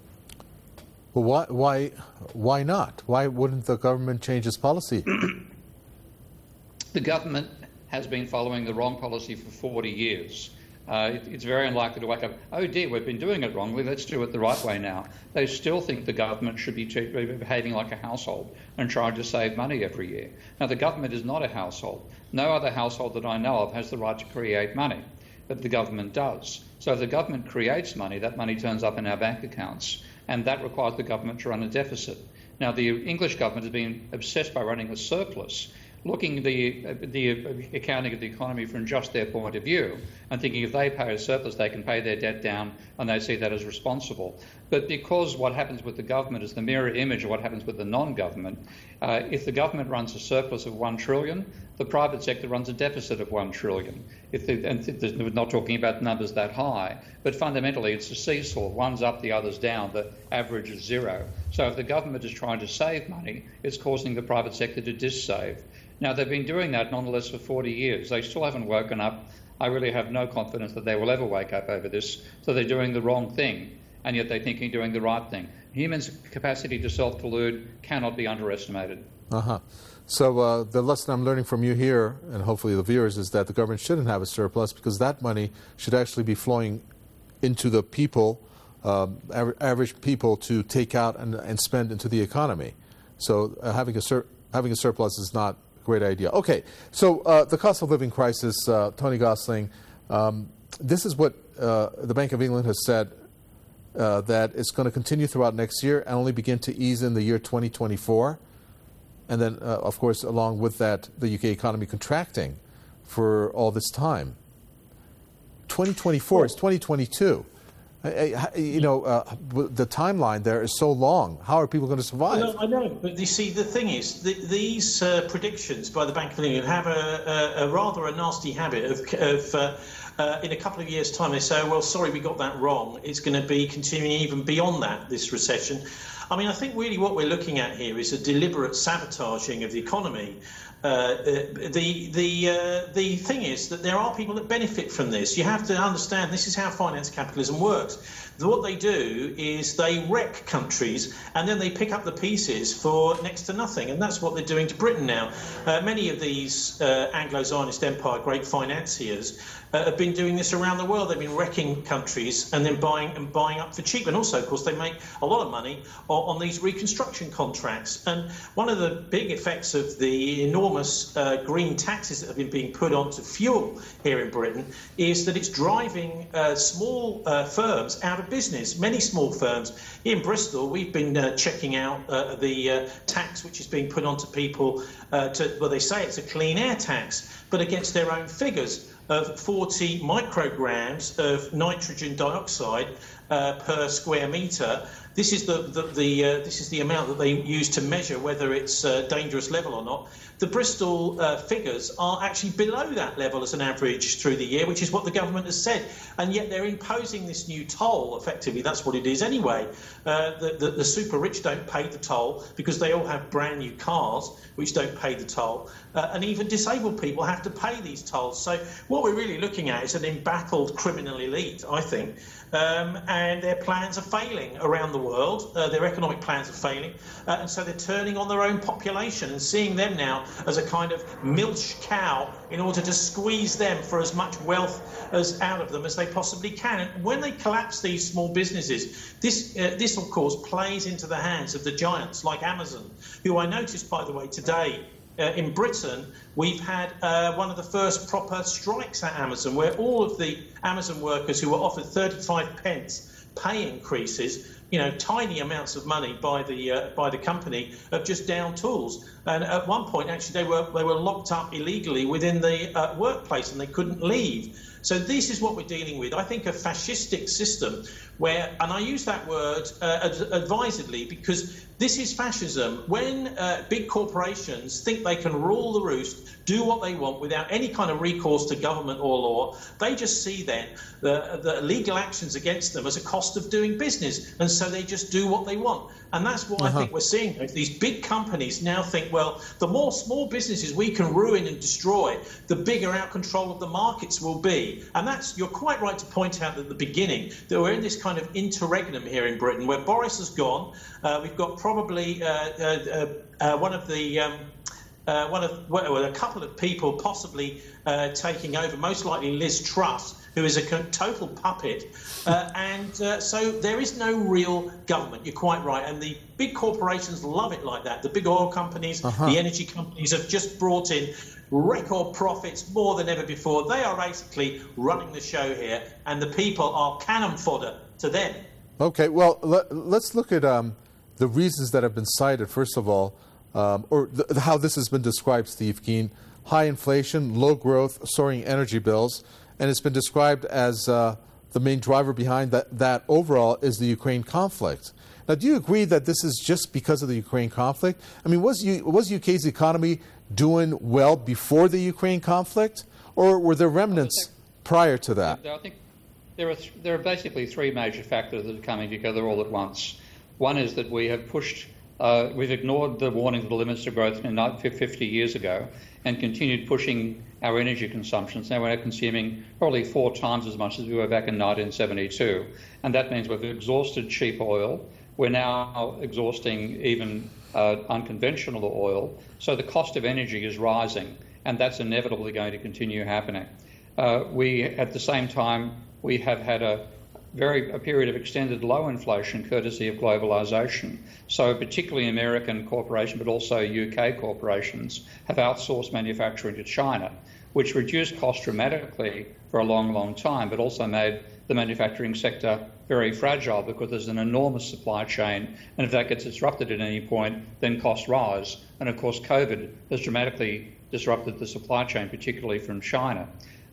Well, why not? Why wouldn't the government change its policy? The government has been following the wrong policy for 40 years. It's very unlikely to wake up, oh dear, we've been doing it wrongly, let's do it the right way now. They still think the government should be behaving like a household and trying to save money every year. Now, the government is not a household. No other household that I know of has the right to create money, but the government does. So if the government creates money, that money turns up in our bank accounts, and that requires the government to run a deficit. Now, the English government has been obsessed by running a surplus, looking at the accounting of the economy from just their point of view and thinking if they pay a surplus, they can pay their debt down, and they see that as responsible. But because what happens with the government is the mirror image of what happens with the non-government, If the government runs a surplus of 1 trillion, the private sector runs a deficit of 1 trillion. We're not talking about numbers that high, but fundamentally it's a seesaw. One's up, the other's down. The average is 0. So if the government is trying to save money, it's causing the private sector to dissave. Now, they've been doing that nonetheless for 40 years. They still haven't woken up. I really have no confidence that they will ever wake up over this. So they're doing the wrong thing, and yet they think they're doing the right thing. Humans' capacity to self-delude cannot be underestimated. So the lesson I'm learning from you here, and hopefully the viewers, is that the government shouldn't have a surplus because that money should actually be flowing into the people, average people, to take out and spend into the economy. So having a surplus is not a great idea. Okay, so the cost of living crisis, Tony Gosling, this is what the Bank of England has said, that it's going to continue throughout next year and only begin to ease in the year 2024. And then, of course, along with that, the UK economy contracting for all this time. 2024 is 2022. The timeline there is so long. How are people going to survive? No, I know, but you see, the thing is, these predictions by the Bank of England have a rather nasty habit of in a couple of years' time, they say, well, sorry, we got that wrong. It's going to be continuing even beyond that, this recession. I mean, I think really what we're looking at here is a deliberate sabotaging of the economy. The thing is that there are people that benefit from this. You have to understand this is how finance capitalism works. What they do is they wreck countries and then they pick up the pieces for next to nothing, and that's what they're doing to Britain now. Many of these Anglo-Zionist Empire great financiers have been doing this around the world. They've been wrecking countries and then buying up for cheap. And also, of course, they make a lot of money on these reconstruction contracts. And one of the big effects of the enormous green taxes that have been being put onto fuel here in Britain is that it's driving small firms out of business. Many small firms. In Bristol, we've been checking out the tax which is being put onto people they say it's a clean air tax, but against their own figures of 40 micrograms of nitrogen dioxide per square metre. This is this is the amount that they use to measure whether it's a dangerous level or not. The Bristol figures are actually below that level as an average through the year, which is what the government has said. And yet they're imposing this new toll, effectively. That's what it is anyway. The super rich don't pay the toll because they all have brand new cars, which don't pay the toll. And even disabled people have to pay these tolls. So what we're really looking at is an embattled criminal elite, I think. And their plans are failing around the world. Their economic plans are failing. And so they're turning on their own population and seeing them now as a kind of milch cow in order to squeeze them for as much wealth out of them as they possibly can. And when they collapse these small businesses, this of course plays into the hands of the giants like Amazon, who I noticed, by the way, today in Britain, we've had one of the first proper strikes at Amazon, where all of the Amazon workers who were offered 35 pence pay increases, tiny amounts of money by the company, have just downed tools. And at one point, actually, they were locked up illegally within the workplace and they couldn't leave. So this is what we're dealing with. I think a fascistic system where, and I use that word advisedly because this is fascism. When big corporations think they can rule the roost, do what they want without any kind of recourse to government or law, they just see then the legal actions against them as a cost of doing business. And so they just do what they want. And that's what I think we're seeing. These big companies now think, well, the more small businesses we can ruin and destroy, the bigger out control of the markets will be. And you're quite right to point out at the beginning that we're in this kind of interregnum here in Britain where Boris has gone. We've got probably a couple of people possibly taking over, most likely Liz Truss, who is a total puppet. So there is no real government. You're quite right. And the big corporations love it like that. The big oil companies, the energy companies have just brought in record profits more than ever before. They are basically running the show here, and the people are cannon fodder to them. Okay, well, let's look at the reasons that have been cited, first of all, how this has been described, Steve Keen. High inflation, low growth, soaring energy bills, and it's been described as the main driver behind that overall is the Ukraine conflict. Now, do you agree that this is just because of the Ukraine conflict? I mean, was UK's economy doing well before the Ukraine conflict, or were there remnants prior to that? I think there are basically three major factors that are coming together all at once. One is that we have we've ignored the warnings of the limits to growth 50 years ago and continued pushing our energy consumptions. Now we're consuming probably 4 times as much as we were back in 1972. And that means we've exhausted cheap oil. We're now exhausting even unconventional oil. So the cost of energy is rising, and that's inevitably going to continue happening. At the same time, we have had a period of extended low inflation courtesy of globalization. So particularly American corporations, but also UK corporations, have outsourced manufacturing to China, which reduced costs dramatically for a long, long time, but also made the manufacturing sector very fragile because there's an enormous supply chain, and if that gets disrupted at any point, then costs rise. And of course, COVID has dramatically disrupted the supply chain, particularly from China.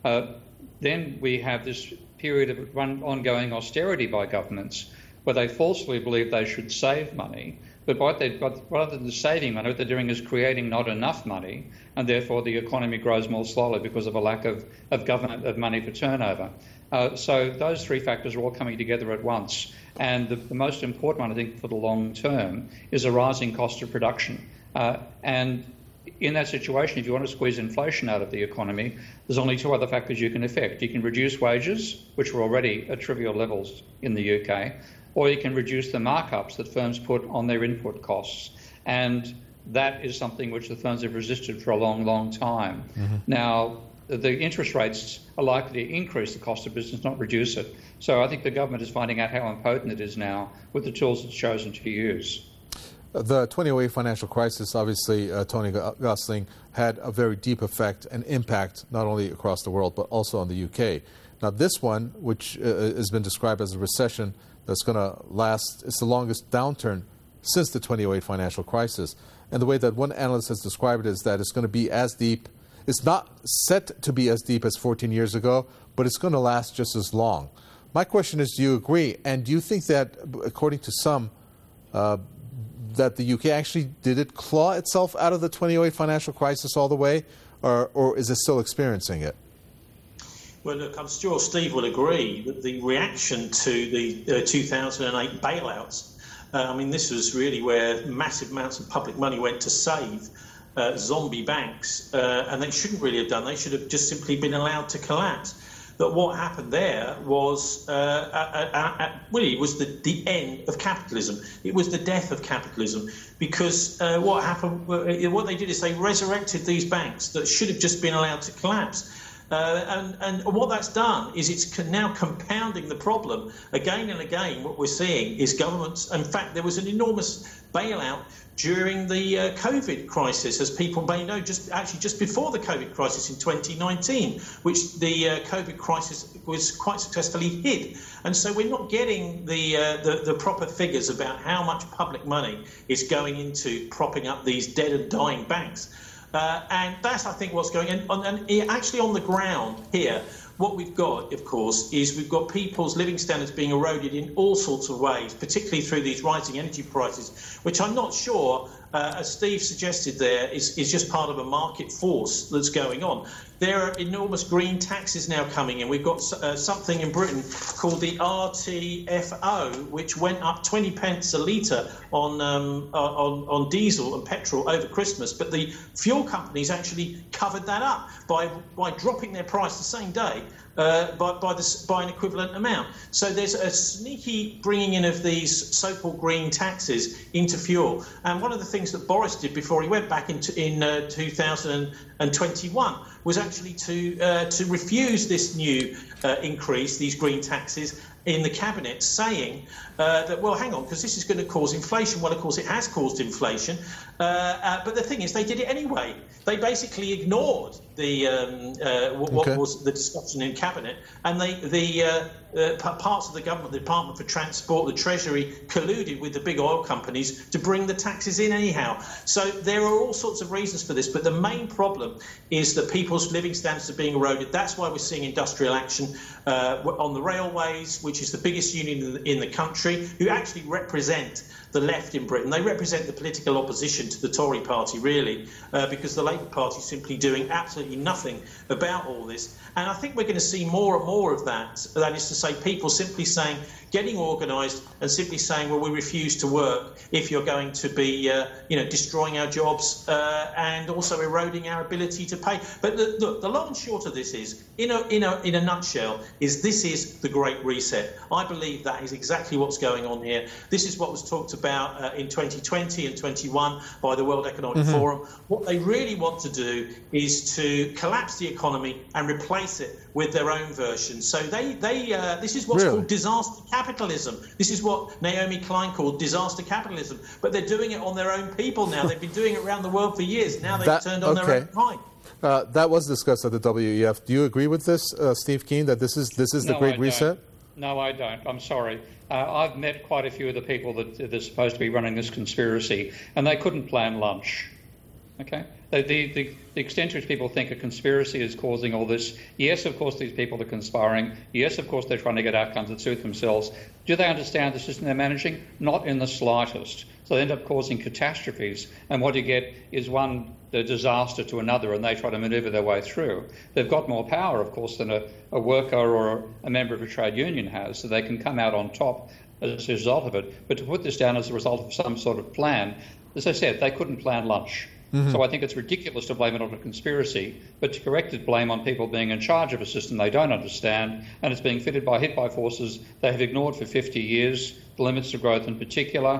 Then we have this period of ongoing austerity by governments where they falsely believe they should save money, but rather than saving money, what they're doing is creating not enough money, and therefore the economy grows more slowly because of a lack of money for turnover. So those three factors are all coming together at once. And the most important one, I think, for the long term is a rising cost of production. And in that situation, if you want to squeeze inflation out of the economy, there's only 2 other factors you can affect. You can reduce wages, which were already at trivial levels in the UK, or you can reduce the markups that firms put on their input costs. And that is something which the firms have resisted for a long, long time. Mm-hmm. Now, the interest rates are likely to increase the cost of business, not reduce it. So I think the government is finding out how impotent it is now with the tools it's chosen to use. The 2008 financial crisis, obviously, Tony Gosling, had a very deep effect and impact not only across the world but also on the UK. Now this one, which has been described as a recession that's going to last, it's the longest downturn since the 2008 financial crisis. And the way that one analyst has described it is that it's going to be as deep. It's not set to be as deep as 14 years ago, but it's going to last just as long. My question is, do you agree? And do you think that, according to some, that the UK actually did it claw itself out of the 2008 financial crisis all the way, or is it still experiencing it? Well, look, I'm sure Steve will agree that the reaction to the 2008 bailouts, this was really where massive amounts of public money went to save zombie banks, and they shouldn't really have done. They should have just simply been allowed to collapse. That what happened there was really was the end of capitalism. It was the death of capitalism, because what happened, what they did is they resurrected these banks that should have just been allowed to collapse. And what that's done is it's now compounding the problem. Again and again, what we're seeing is governments. In fact, there was an enormous bailout during the COVID crisis, as people may know, just before the COVID crisis in 2019, which the COVID crisis was quite successfully hid. And so we're not getting the proper figures about how much public money is going into propping up these dead and dying banks. And that's, I think, what's going on. And actually on the ground here, what we've got, of course, is we've got people's living standards being eroded in all sorts of ways, particularly through these rising energy prices, which I'm not sure, as Steve suggested there, is just part of a market force that's going on. There are enormous green taxes now coming in. We've got something in Britain called the RTFO, which went up 20 pence a litre on diesel and petrol over Christmas. But the fuel companies actually covered that up by dropping their price the same day by an equivalent amount. So there's a sneaky bringing in of these so-called green taxes into fuel. And one of the things that Boris did before he went back in 2021 was actually to refuse this new increase, these green taxes, in the cabinet, saying that, well, hang on, because this is going to cause inflation. Well, of course, it has caused inflation. But the thing is, they did it anyway. they basically ignored what was the discussion in cabinet, and parts of the government, the Department for Transport, the Treasury, colluded with the big oil companies to bring the taxes in anyhow. So there are all sorts of reasons for this, but the main problem is that people's living standards are being eroded. That's why we're seeing industrial action on the railways, which is the biggest union in the country, who actually represent the left in Britain. They represent the political opposition to the Tory party, really, because the Labour Party is simply doing absolutely nothing about all this. And I think we're going to see more and more of that. That is to say, people simply saying, getting organised and simply saying, well, we refuse to work if you're going to be, destroying our jobs and also eroding our ability to pay. But the long and short of this is, in a nutshell, this is the Great Reset. I believe that is exactly what's going on here. This is what was talked about in 2020 and 21 by the World Economic Forum. What they really want to do is to collapse the economy and replace it with their own version. So this is what's called disaster capitalism. This is what Naomi Klein called disaster capitalism. But they're doing it on their own people now. They've been doing it around the world for years. Now they've turned on their own kind. That was discussed at the WEF. Do you agree with this, Steve Keen, that this is the Great Reset? No, I don't. I'm sorry. I've met quite a few of the people that are supposed to be running this conspiracy, and they couldn't plan lunch. Okay? The extent to which people think a conspiracy is causing all this, yes, of course, these people are conspiring. Yes, of course, they're trying to get outcomes that suit themselves. Do they understand the system they're managing? Not in the slightest. So they end up causing catastrophes, and what you get is the disaster to another, and they try to manoeuvre their way through. They've got more power, of course, than a worker or a member of a trade union has, so they can come out on top as a result of it. But to put this down as a result of some sort of plan, as I said, they couldn't plan lunch. So I think it's ridiculous to blame it on a conspiracy, but to correct it, blame on people being in charge of a system they don't understand, and it's being hit by forces they have ignored for 50 years, the limits to growth in particular,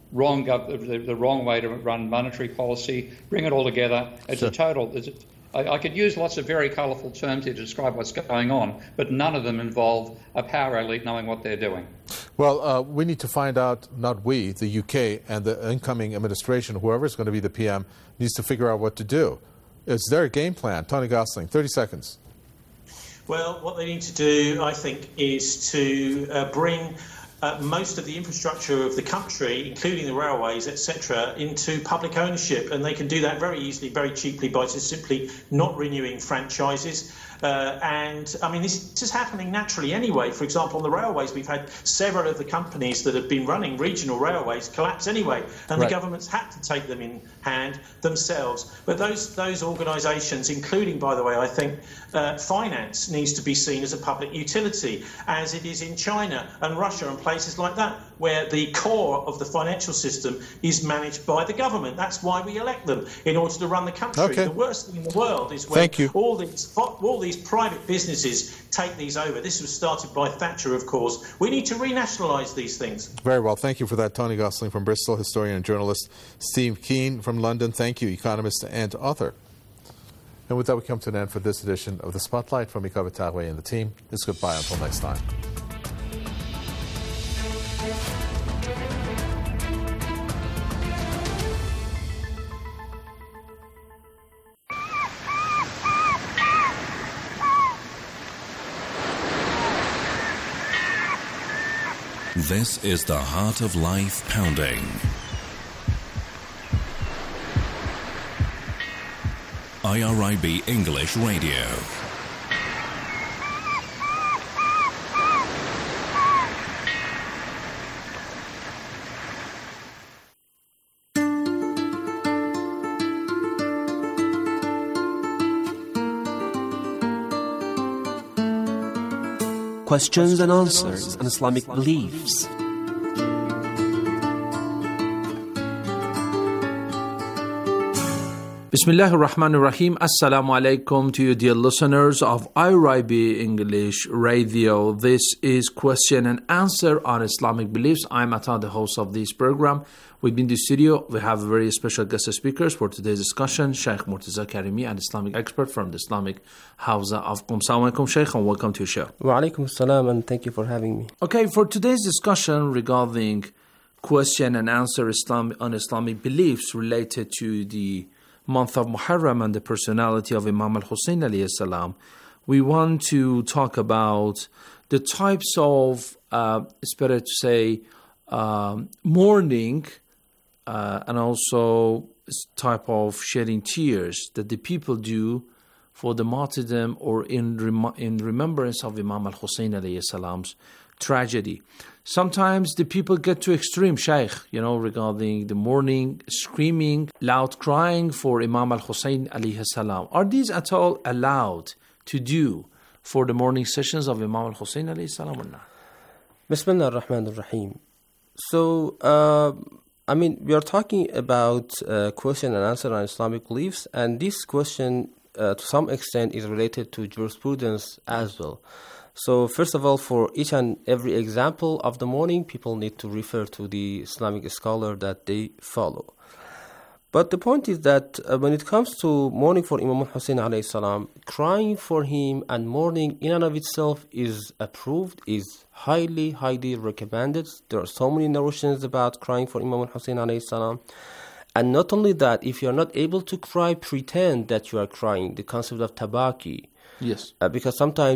the wrong way to run monetary policy, bring it all together. It's a total... I could use lots of very colourful terms here to describe what's going on, but none of them involve a power elite knowing what they're doing. Well, we need to find out, not we, the UK and the incoming administration, whoever is going to be the PM, needs to figure out what to do. Is there a game plan? Tony Gosling, 30 seconds. Well, what they need to do, I think, is to bring most of the infrastructure of the country, including the railways, etc., into public ownership. And they can do that very easily, very cheaply, by just simply not renewing franchises. And, I mean, this is happening naturally anyway. For example, on the railways, we've had several of the companies that have been running regional railways collapse anyway, and the government's had to take them in hand themselves. But those organisations, including, by the way, I think, finance needs to be seen as a public utility, as it is in China and Russia and places like that, where the core of the financial system is managed by the government. That's why we elect them, in order to run the country. Okay. The worst thing in the world is when all these private businesses take these over. This was started by Thatcher, of course. We need to renationalise these things. Very well. Thank you for that, Tony Gosling from Bristol, historian and journalist. Steve Keen from London. Thank you, economist and author. And with that, we come to an end for this edition of The Spotlight. From Ika Batagwe and the team, it's goodbye until next time. This is the Heart of Life Pounding. IRIB English Radio. Questions and answers on Islamic beliefs. Bismillahir Rahmanir Rahim. Assalamu alaikum to you, dear listeners of IRIB English Radio. This is Question and Answer on Islamic Beliefs. I'm Ata, the host of this program. We've been to the studio. We have very special guest speakers for today's discussion, Sheikh Murtaza Karimi, an Islamic expert from the Islamic Hawza of Qom. Assalamu alaikum, Sheikh, and welcome to your show. Wa alaikum assalam, and thank you for having me. Okay, for today's discussion regarding question and answer on Islamic beliefs related to the month of Muharram and the personality of Imam al-Hussein alayhi salam, we want to talk about the types of, mourning and also type of shedding tears that the people do for the martyrdom or in remembrance of Imam al-Hussein alayhi salam's tragedy. Sometimes the people get to extreme, Shaykh, regarding the mourning, screaming, loud crying for Imam al-Hussein alayhi salam. Are these at all allowed to do for the morning sessions of Imam al-Hussein alayhi salam or not? Bismillah ar-Rahman ar-Rahim. So, we are talking about question and answer on Islamic beliefs, and this question, to some extent, is related to jurisprudence as well. So, first of all, for each and every example of the mourning, people need to refer to the Islamic scholar that they follow. But the point is that when it comes to mourning for Imam al-Hussein alayhi salam, crying for him and mourning in and of itself is approved, is highly, highly recommended. There are so many narrations about crying for Imam al-Hussein alayhi salam. And not only that, if you are not able to cry, pretend that you are crying, the concept of tabaki. Yes. Because sometimes